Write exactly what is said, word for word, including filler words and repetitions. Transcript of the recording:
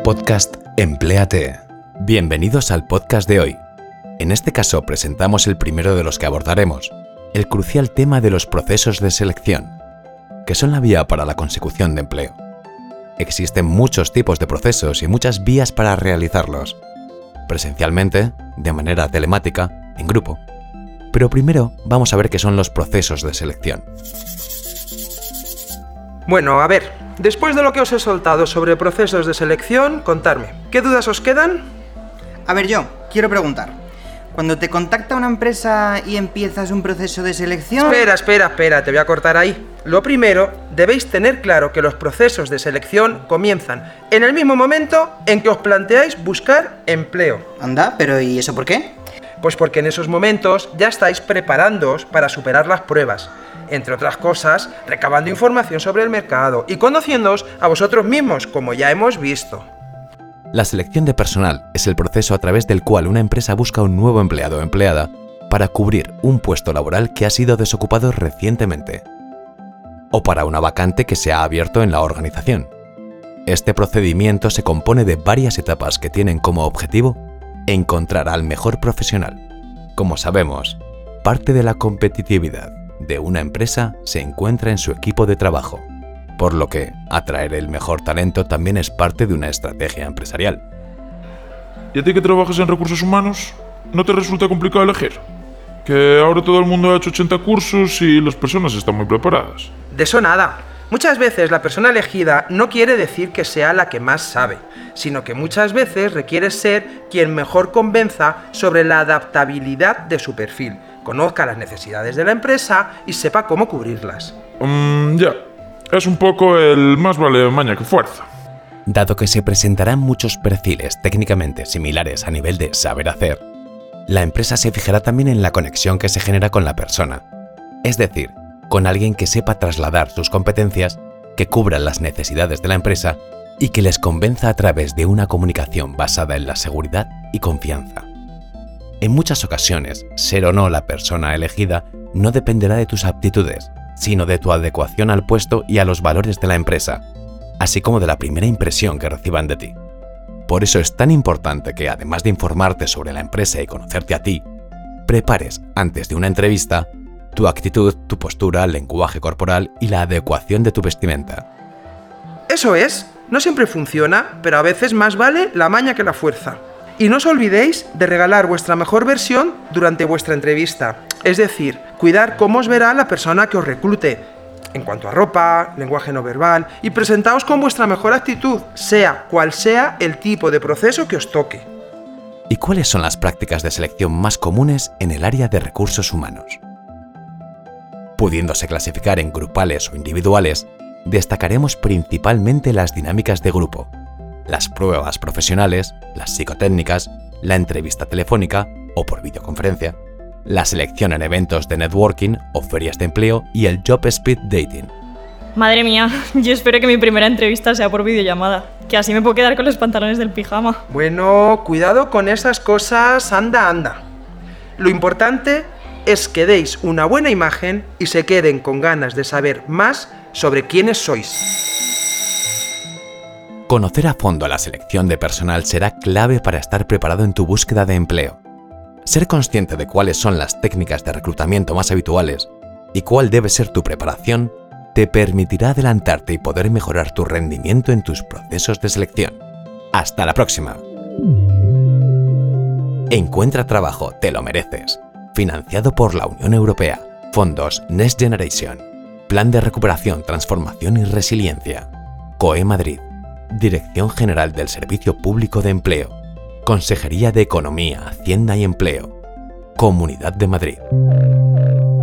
podcast Empléate. Bienvenidos al podcast de hoy. En este caso presentamos el primero de los que abordaremos, el crucial tema de los procesos de selección, que son la vía para la consecución de empleo. Existen muchos tipos de procesos y muchas vías para realizarlos, presencialmente, de manera telemática, en grupo. Pero primero vamos a ver qué son los procesos de selección. Bueno, a ver, después de lo que os he soltado sobre procesos de selección, contadme, ¿qué dudas os quedan? A ver, yo quiero preguntar, cuando te contacta una empresa y empiezas un proceso de selección... Espera, espera, espera, te voy a cortar ahí. Lo primero, debéis tener claro que los procesos de selección comienzan en el mismo momento en que os planteáis buscar empleo. Anda, pero ¿y eso por qué? Pues porque en esos momentos ya estáis preparándoos para superar las pruebas. Entre otras cosas, recabando información sobre el mercado y conociéndoos a vosotros mismos, como ya hemos visto. La selección de personal es el proceso a través del cual una empresa busca un nuevo empleado o empleada para cubrir un puesto laboral que ha sido desocupado recientemente, o para una vacante que se ha abierto en la organización. Este procedimiento se compone de varias etapas que tienen como objetivo encontrar al mejor profesional. Como sabemos, parte de la competitividad de una empresa se encuentra en su equipo de trabajo, por lo que atraer el mejor talento también es parte de una estrategia empresarial. ¿Y a ti que trabajas en recursos humanos, no te resulta complicado elegir? Que ahora todo el mundo ha hecho ochenta cursos y las personas están muy preparadas. De eso nada. Muchas veces la persona elegida no quiere decir que sea la que más sabe, sino que muchas veces requiere ser quien mejor convenza sobre la adaptabilidad de su perfil, conozca las necesidades de la empresa y sepa cómo cubrirlas. Um, ya, es un poco el más vale maña que fuerza. Dado que se presentarán muchos perfiles técnicamente similares a nivel de saber hacer, la empresa se fijará también en la conexión que se genera con la persona, es decir, con alguien que sepa trasladar sus competencias, que cubra las necesidades de la empresa y que les convenza a través de una comunicación basada en la seguridad y confianza. En muchas ocasiones, ser o no la persona elegida no dependerá de tus aptitudes, sino de tu adecuación al puesto y a los valores de la empresa, así como de la primera impresión que reciban de ti. Por eso es tan importante que, además de informarte sobre la empresa y conocerte a ti, prepares, antes de una entrevista, tu actitud, tu postura, lenguaje corporal y la adecuación de tu vestimenta. Eso es, no siempre funciona, pero a veces más vale la maña que la fuerza. Y no os olvidéis de regalar vuestra mejor versión durante vuestra entrevista, es decir, cuidar cómo os verá la persona que os reclute, en cuanto a ropa, lenguaje no verbal, y presentaos con vuestra mejor actitud, sea cual sea el tipo de proceso que os toque. ¿Y cuáles son las prácticas de selección más comunes en el área de recursos humanos? Pudiéndose clasificar en grupales o individuales, destacaremos principalmente las dinámicas de grupo, las pruebas profesionales, las psicotécnicas, la entrevista telefónica o por videoconferencia, la selección en eventos de networking o ferias de empleo y el job speed dating. Madre mía, yo espero que mi primera entrevista sea por videollamada, que así me puedo quedar con los pantalones del pijama. Bueno, cuidado con esas cosas, anda, anda. Lo importante es que deis una buena imagen y se queden con ganas de saber más sobre quiénes sois. Conocer a fondo la selección de personal será clave para estar preparado en tu búsqueda de empleo. Ser consciente de cuáles son las técnicas de reclutamiento más habituales y cuál debe ser tu preparación te permitirá adelantarte y poder mejorar tu rendimiento en tus procesos de selección. ¡Hasta la próxima! Encuentra trabajo, te lo mereces. Financiado por la Unión Europea, Fondos Next Generation, Plan de Recuperación, Transformación y Resiliencia, COE Madrid, Dirección General del Servicio Público de Empleo, Consejería de Economía, Hacienda y Empleo, Comunidad de Madrid.